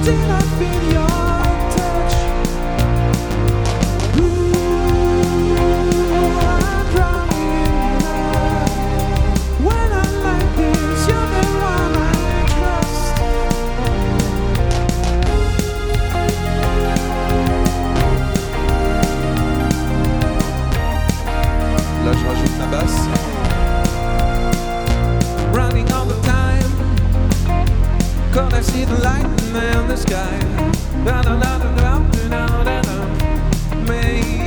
till I feel your touch. Ooh, I'm drowning in love. When I'm like this, you're the one I trust. Là, je rajoute la basse. Running all the time, 'cause I see the lightning in the sky. Da da da da da da da da. Maybe